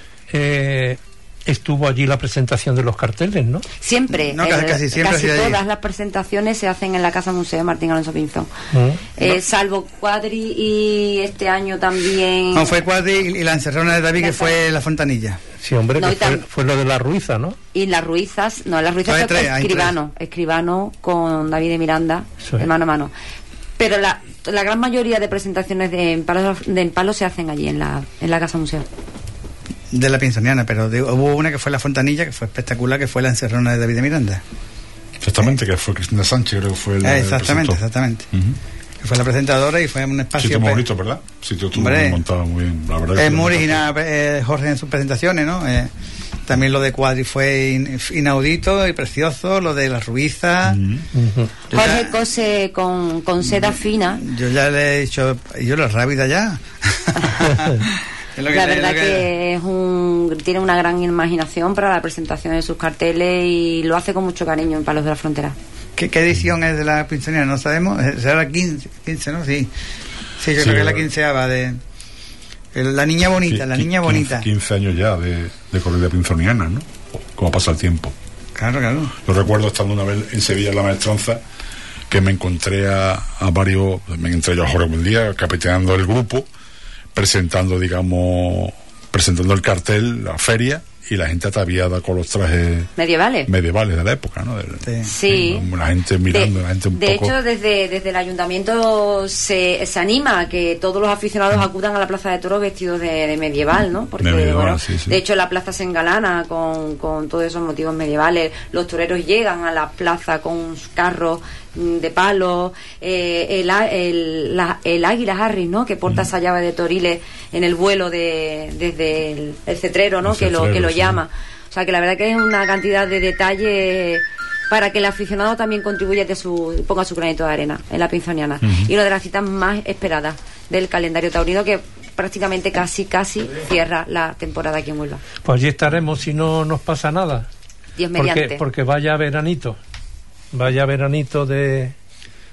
estuvo allí la presentación de los carteles, ¿no? Siempre, No, casi siempre casi ha sido todas allí. las presentaciones se hacen en la Casa Museo Martín Alonso Pinzón. Salvo Cuadri, y este año también... No, fue Cuadri y la encerrona de David, que fue la Fontanilla. Sí, hombre, No, que fue lo de la Ruiza, ¿no? Y las Ruizas Hay tres, hay Escribano con David de Miranda, Eso es. de mano a mano. Pero la gran mayoría de presentaciones en Palos se hacen allí en la Casa Museo. De la Pinzoniana, pero hubo una que fue la Fontanilla, que fue espectacular, que fue la encerrona de David de Miranda. Exactamente, que fue Cristina Sánchez, creo que fue la Exactamente. Uh-huh. Que fue la presentadora y fue un espacio... Sitio muy bonito, ¿verdad? Sitio estuvo muy montado, muy bien. La verdad Es que muy me original Jorge en sus presentaciones, ¿no? También lo de Cuadri fue inaudito y precioso, lo de las Ruizas. Jorge cose con seda fina. Yo ya le he dicho, yo la rápida ya. La verdad que tiene una gran imaginación para la presentación de sus carteles y lo hace con mucho cariño en Palos de la Frontera. ¿Qué edición es de la Pinzoniana? No sabemos. Será la 15, ¿no? Sí, yo creo que es la 15ª de... La niña bonita, sí, la niña bonita. 15 años ya de corrida pinzoniana, ¿no? Como pasa el tiempo. Claro. Yo recuerdo estando una vez en Sevilla en la Maestranza, que me encontré a varios, me encontré yo a Jorge Buendía, capitaneando el grupo, presentando el cartel, la feria, y la gente ataviada con los trajes medievales de la época, ¿no? Sí. La gente mirando, la gente un de poco... hecho, desde el ayuntamiento se anima a que todos los aficionados acudan a la plaza de toros vestidos de medieval, ¿no? Porque, medieval, sí. de hecho, la plaza se engalana con todos esos motivos medievales. Los toreros llegan a la plaza con sus carros de palo, el águila Harris, ¿no?, que porta esa llave de toriles en el vuelo desde el cetrero, ¿no?, que lo llama. O sea, que la verdad que es una cantidad de detalles para que el aficionado también contribuya ponga su granito de arena en la Pinzoniana. Y una de las citas más esperadas del calendario taurino, que prácticamente casi cierra la temporada aquí en Huelva. Pues allí estaremos si no nos pasa nada. Dios mediante. Porque vaya veranito de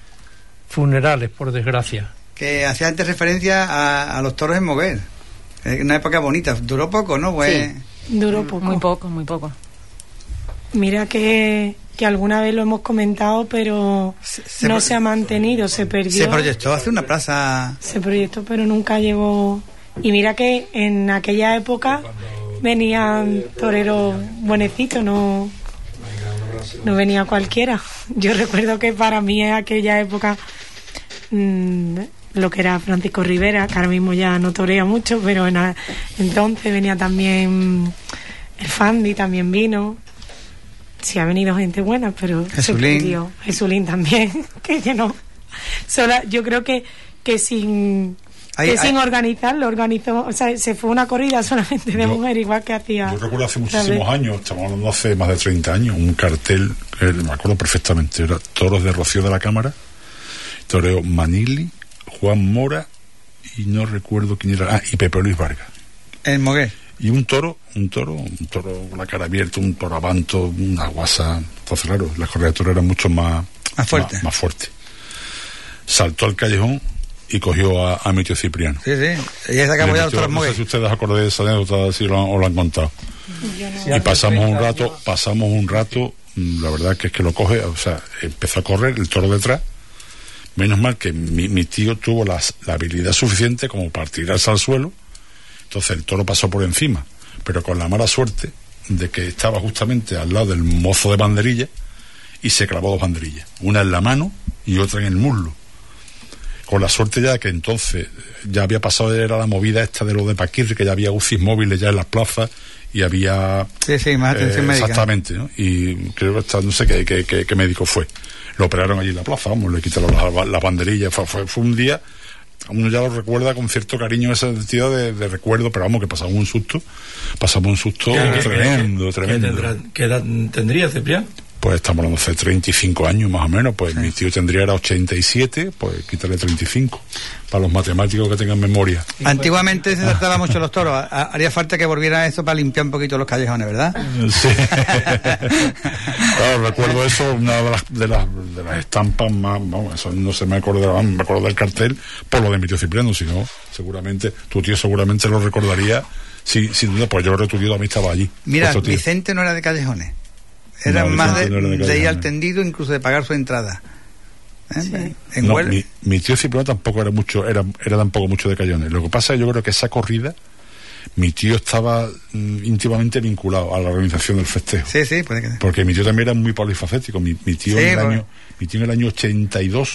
funerales, por desgracia. Que hacía antes referencia a los toros en Moguer. Una época bonita. Duró poco, ¿no? Pues... Sí, duró poco. Muy poco, muy poco. Mira que alguna vez lo hemos comentado, pero no se ha mantenido, se perdió. Se proyectó hace una plaza. Se proyectó, pero nunca llegó. Y mira que en aquella época venían toreros buenecitos, no venía cualquiera. Yo recuerdo que para mí en aquella época lo que era Francisco Rivera, que ahora mismo ya no torea mucho, pero entonces venía también el Fandi, también vino. Sí, ha venido gente buena, pero Jesulín también, que no. Yo creo que sin organizar, lo organizó, o sea, se fue una corrida solamente de mujer, igual que hacía. Yo recuerdo hace muchísimos años, estamos hablando hace más de 30 años, un cartel, me acuerdo perfectamente, era Toros de Rocío de la Cámara, toreo Manili, Juan Mora, y no recuerdo quién era, y Pepe Luis Vargas. En Moguer. Y un toro con la cara abierta, un toro avanto, una guasa. Entonces, claro, las corridas de toro eran mucho más fuertes. Saltó al callejón y cogió a mi tío Cipriano. Sí. Ella se acabó ya los toros Moguer. No sé si ustedes acordáis de esa anécdota, si lo han contado. Y pasamos un rato, la verdad que es que lo coge, o sea, empezó a correr el toro detrás. Menos mal que mi tío tuvo la habilidad suficiente como para tirarse al suelo. Entonces el toro pasó por encima, pero con la mala suerte de que estaba justamente al lado del mozo de banderilla y se clavó 2 banderillas, una en la mano y otra en el muslo. Con la suerte ya de que entonces ya había pasado, era la movida esta de lo de Paquirri, que ya había UCIs móviles ya en las plazas y había... Sí, más atención médica. Exactamente, ¿no? Y creo que no sé qué médico fue. Lo operaron allí en la plaza, vamos, le quitaron las banderillas, fue un día... Uno ya lo recuerda con cierto cariño ese sentido de recuerdo, pero vamos, que pasamos un susto tremendo. ¿Qué edad tendría Cipriano? Pues estamos hablando hace 35 años más o menos, pues mi tío tendría era 87, pues quítale 35, para los matemáticos que tengan memoria. Antiguamente se trataba mucho los toros, haría falta que volviera eso para limpiar un poquito los callejones, ¿verdad? Sí. Claro, recuerdo eso, una de las estampas más, vamos, eso no se me acordará, me acuerdo del cartel por lo de mi tío Cipriano, si no, seguramente, tu tío seguramente lo recordaría, sin duda, pues yo creo que tu tío también estaba allí. Mira, Vicente no era de callejones. Era más de ir al tendido, incluso de pagar su entrada. Sí. Mi tío Cipriano tampoco era tampoco mucho de callejones. Lo que pasa es que yo creo que esa corrida mi tío estaba íntimamente vinculado a la organización del festejo. Sí, puede que... Porque mi tío también era muy polifacético. Mi tío en el año 82,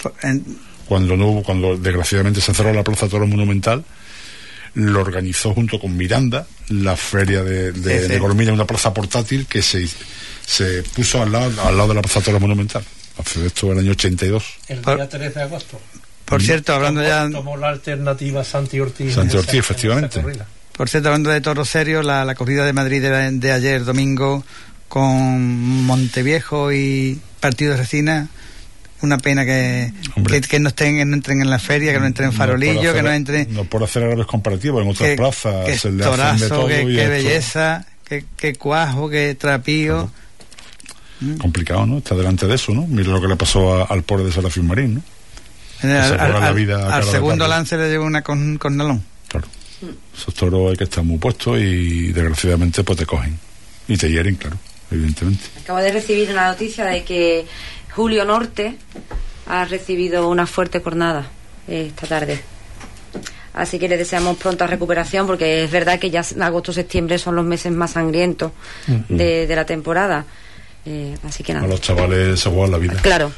cuando desgraciadamente se cerró la Plaza Toro Monumental, lo organizó junto con Miranda la feria de Colomilla, una plaza portátil que se puso al lado de la Plaza Toro Monumental. Hace esto el año 82. El día 3 de agosto. Por cierto, hablando tomó la alternativa Santi Ortiz, efectivamente. Por cierto, hablando de toros serios, la corrida de Madrid de ayer domingo con Monteviejo y Partido de Resina, una pena que no entren en la feria, que no entren en Farolillo, que no entren... No por hacer árabes comparativos en otras plazas, se le hacen de todo. Qué belleza, qué cuajo, qué trapío. Complicado, ¿no? Está delante de eso, ¿no? Mira lo que le pasó al pobre de Serafín Marín, ¿no? Al segundo lance le llevó una con nalón. Claro. Esos toros hay que estar muy puestos y desgraciadamente pues te cogen y te hieren, claro, evidentemente. Acabo de recibir una noticia de que Julio Norte ha recibido una fuerte cornada esta tarde. Así que le deseamos pronta recuperación, porque es verdad que ya agosto-septiembre son los meses más sangrientos de la temporada. Así que nada. A los chavales se juegan la vida. Claro.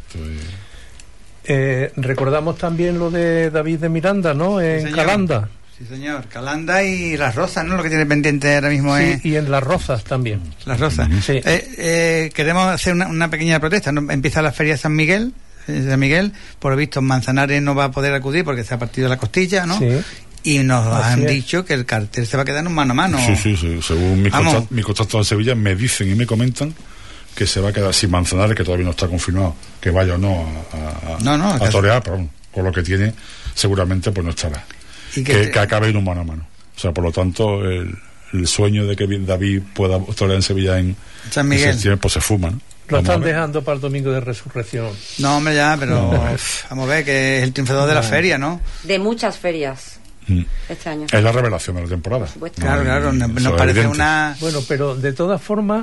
Recordamos también lo de David de Miranda, ¿no? En Calanda. Sí, señor. Calanda y Las Rozas, ¿no? Lo que tiene pendiente ahora mismo es... Sí, y en Las Rozas también. Las Rozas. Sí. Queremos hacer una pequeña protesta, ¿no? Empieza la feria de San Miguel, por lo visto Manzanares no va a poder acudir porque se ha partido la costilla, ¿no? Sí. Y nos han dicho que el cartel se va a quedar en mano a mano. Sí. Según mis contactos de Sevilla me dicen y me comentan que se va a quedar sin Manzanares, que todavía no está confirmado que vaya o no a torear, pero con lo que tiene seguramente pues no estará. Que acabe en un mano a mano. O sea, por lo tanto, el sueño de que David pueda torear en Sevilla en San Miguel, septiembre, pues se fuma, ¿no? Lo están dejando para el domingo de resurrección. No, hombre, ya, pero vamos a ver que es el triunfador de la feria, ¿no? De muchas ferias este año. Es la revelación de la temporada. Claro, nos parece una... Bueno, pero de todas formas,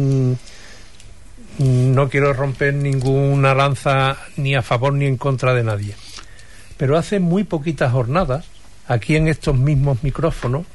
no quiero romper ninguna lanza ni a favor ni en contra de nadie. Pero hace muy poquitas jornadas, aquí en estos mismos micrófonos,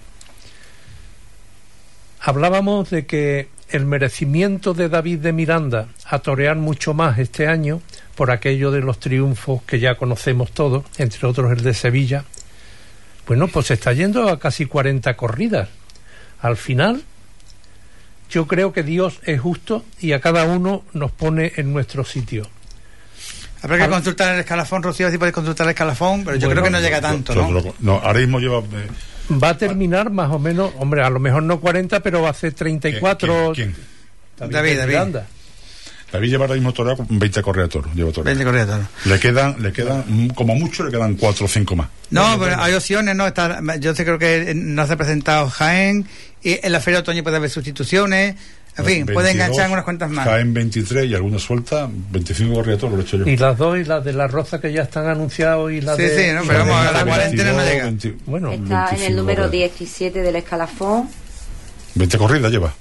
hablábamos de que el merecimiento de David de Miranda a torear mucho más este año, por aquello de los triunfos que ya conocemos todos, entre otros el de Sevilla, bueno, pues se está yendo a casi 40 corridas. Al final, yo creo que Dios es justo y a cada uno nos pone en nuestro sitio. Habrá que consultar el escalafón, Rocío, si puedes consultar el escalafón, pero yo creo que no llega tanto, ¿no? No, ahora mismo lleva... Va a terminar más o menos, hombre, a lo mejor no 40, pero va a hacer 34. ¿Quién? David. David lleva ahora mismo toreado con 20 correas de toro. 20 correas de toro. Le quedan, como mucho, le quedan 4 o 5 más. No, pero hay opciones, ¿no? Yo creo que no se ha presentado Jaén, y en la feria de otoño puede haber sustituciones. En fin, 22, puede enganchar unas cuantas más. Jaén 23 y alguna suelta, 25 correas de toro, lo he hecho yo. Y las dos, y las de la Roza que ya están anunciados, y las sí, de... Sí, no, pero vamos, a la cuarentena no llega. Bueno, está en el número 17 del escalafón. 20 corridas lleva.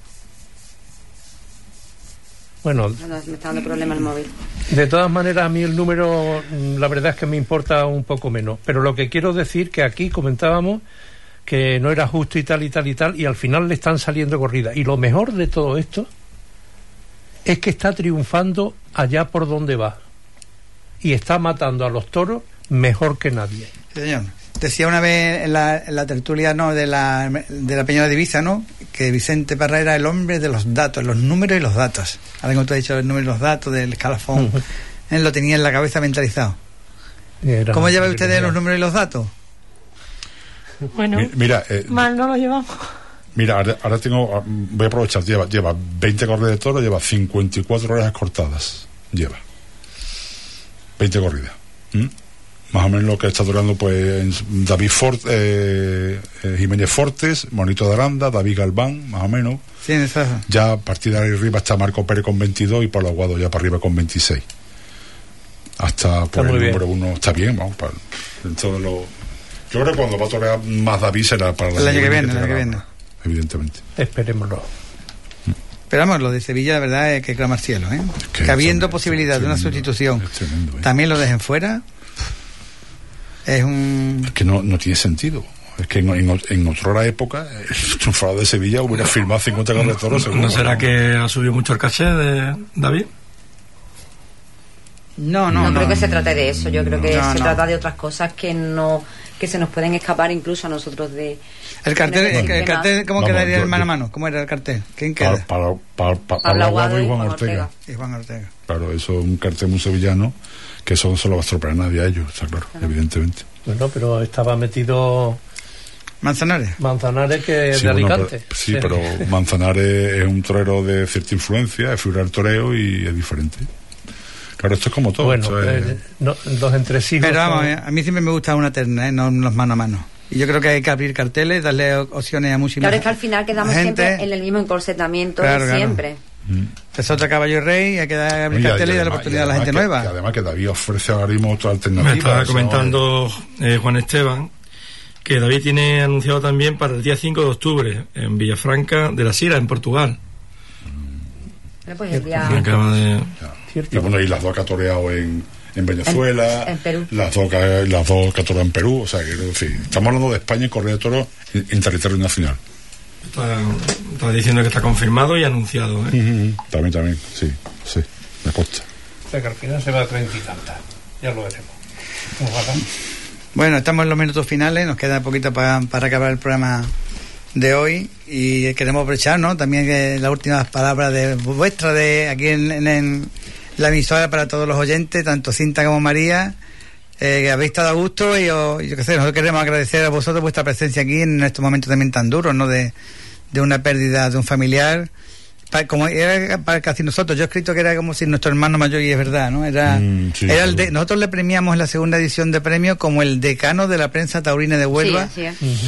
Bueno, Me está dando problema el móvil. de todas maneras, a mí el número, la verdad es que me importa un poco menos. Pero lo que quiero decir, que aquí comentábamos que no era justo y tal, y al final le están saliendo corridas. Y lo mejor de todo esto es que está triunfando allá por donde va. Y está matando a los toros mejor que nadie. Sí, señor. Decía una vez en la tertulia, ¿no?, de la Peña de Ibiza, ¿no?, que Vicente Parra era el hombre de los datos, los números y los datos. Ahora como tú has dicho, el número y los datos del escalafón, él lo tenía en la cabeza mentalizado. ¿Cómo llevan ustedes los números y los datos? Bueno, mira, mal no lo llevamos. Mira, ahora voy a aprovechar, lleva 20 corridas de toro, lleva 54 horas cortadas, lleva 20 corridas. Más o menos lo que está durando, pues, David Jiménez Fortes, Monito de Aranda, David Galván, más o menos. Sí, eso. Ya a partir de ahí arriba está Marco Pérez con 22 y Pablo Aguado ya para arriba con 26. Hasta por el número 1 está bien, vamos, para todo lo... Yo creo que cuando va a torear más David será para el año que viene. Evidentemente. Esperémoslo. Pero vamos, lo de Sevilla, la verdad, es que clama al cielo, ¿eh? Que habiendo posibilidad de una sustitución, también lo dejen fuera. Es que no tiene sentido. Es que en otra época el triunfador de Sevilla hubiera firmado 50 corridas de toros. ¿No será que ha subido mucho el caché de David? No creo que se trate de eso. Yo creo que se trata de otras cosas que se nos pueden escapar incluso a nosotros de... El cartel ¿cómo quedaría el mano a mano? ¿Cómo era el cartel? ¿Quién queda? Pablo Aguado y Juan Ortega. Claro, eso es un cartel muy sevillano, que eso no se lo va a estropear nadie a ellos, está claro, evidentemente. Bueno, pero estaba metido... Manzanares, que es de Alicante. Pero Manzanares es un torero de cierta influencia, es figura del toreo y es diferente. Claro, esto es como todo. Bueno, los entresijos... Pero vamos, a mí siempre me gusta una terna, no los mano a mano. Y yo creo que hay que abrir carteles, darle opciones a muchísimas. Claro, es que al final quedamos siempre en el mismo encorsetamiento de siempre. Es otra caballo rey, hay que abrir carteles y darle oportunidad a la gente nueva. Además que David ofrece ahora mismo otra alternativa. Me estaba comentando Juan Esteban que David tiene anunciado también para el día 5 de octubre en Villafranca de la Sira, en Portugal. Pues el día... Y bueno, y las dos que ha toreado en Venezuela, en Perú. las dos que ha toreado en Perú, o sea, que en fin, estamos hablando de España y corrida de toros en territorio nacional. Está diciendo que está confirmado y anunciado, ¿eh? También, sí, me consta. O sea, que al final se va a 30 y tantas, ya lo veremos. Bueno, estamos en los minutos finales, nos queda poquito para acabar el programa de hoy y queremos aprovechar, ¿no?, también las últimas palabras de vuestras de aquí en la emisora para todos los oyentes, tanto Cinta como María, que habéis estado a gusto y yo qué sé, nosotros queremos agradecer a vosotros vuestra presencia aquí en estos momentos también tan duros, ¿no?, de una pérdida de un familiar, como era para casi nosotros. Yo he escrito que era como si nuestro hermano mayor, y es verdad, ¿no? Nosotros le premiamos en la segunda edición de premio como el decano de la prensa taurina de Huelva. Sí.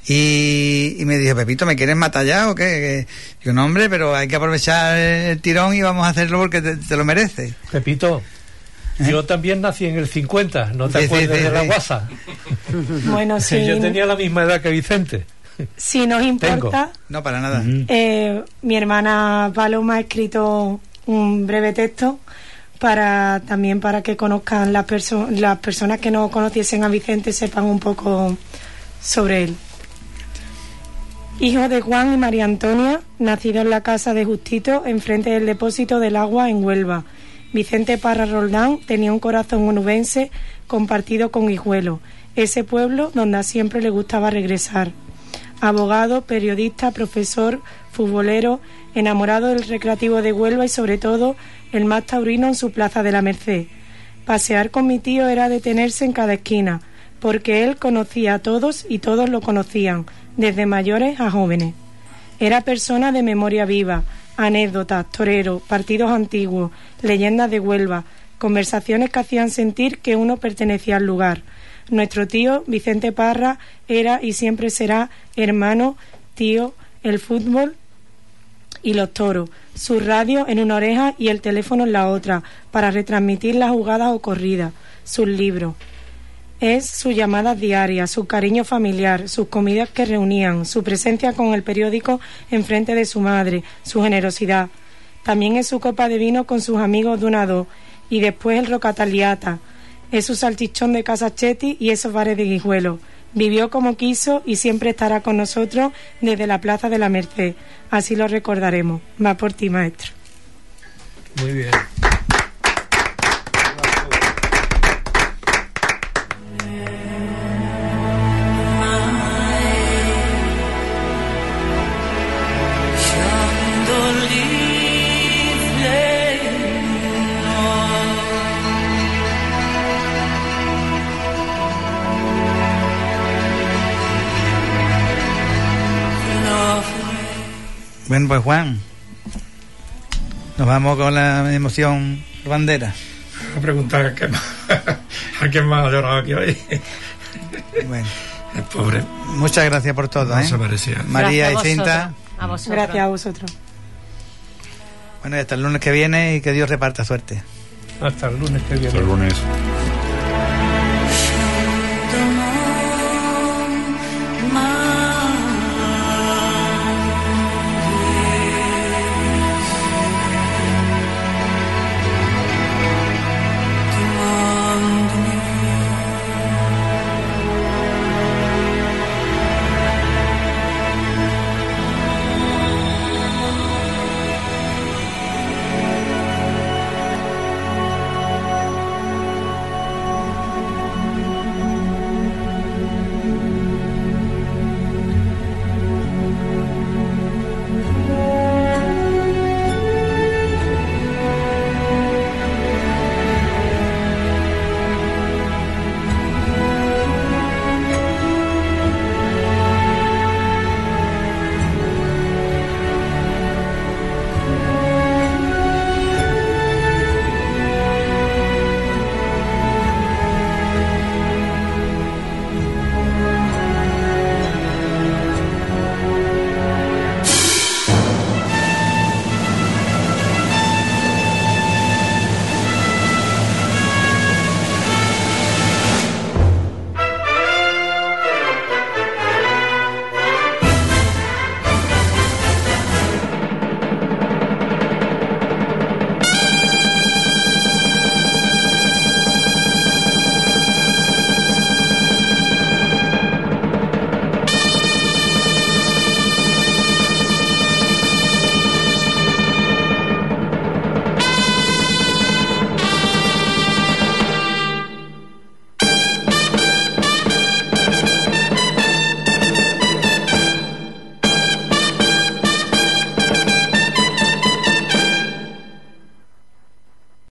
Y me dijo, Pepito, ¿me quieres matar ya o qué? Digo, no, hombre, pero hay que aprovechar el tirón y vamos a hacerlo porque te lo mereces. Pepito, yo también nací en el 50, ¿no te acuerdas de la guasa? Bueno, sí. Yo tenía la misma edad que Vicente. Si nos importa... No, para nada. Mi hermana Paloma ha escrito un breve texto también para que conozcan las personas que no conociesen a Vicente, sepan un poco sobre él. Hijo de Juan y María Antonia, nacido en la casa de Justito, enfrente del depósito del agua en Huelva. Vicente Parra Roldán tenía un corazón onubense compartido con Guijuelo, ese pueblo donde siempre le gustaba regresar. Abogado, periodista, profesor, futbolero, enamorado del Recreativo de Huelva y sobre todo el más taurino en su Plaza de la Merced. Pasear con mi tío era detenerse en cada esquina, porque él conocía a todos y todos lo conocían, desde mayores a jóvenes. Era persona de memoria viva, anécdotas, toreros, partidos antiguos, leyendas de Huelva, conversaciones que hacían sentir que uno pertenecía al lugar. Nuestro tío, Vicente Parra, era y siempre será hermano, tío, el fútbol y los toros, su radio en una oreja y el teléfono en la otra, para retransmitir las jugadas o corridas, sus libros. Es sus llamadas diarias, su cariño familiar, sus comidas que reunían, su presencia con el periódico enfrente de su madre, su generosidad. También es su copa de vino con sus amigos de una a dos, y después el rocataliata. Es su salchichón de Casa Chetti y esos bares de Guijuelo. Vivió como quiso y siempre estará con nosotros desde la Plaza de la Merced. Así lo recordaremos. Va por ti, maestro. Muy bien. Bueno, pues Juan, nos vamos con la emoción bandera. A preguntar a quién más ha llorado aquí hoy. Bueno, el pobre. Muchas gracias por todo. No se merecía. María y Cinta. Gracias a vosotros. Bueno, y hasta el lunes que viene y que Dios reparta suerte. Hasta el lunes que viene. Hasta el lunes.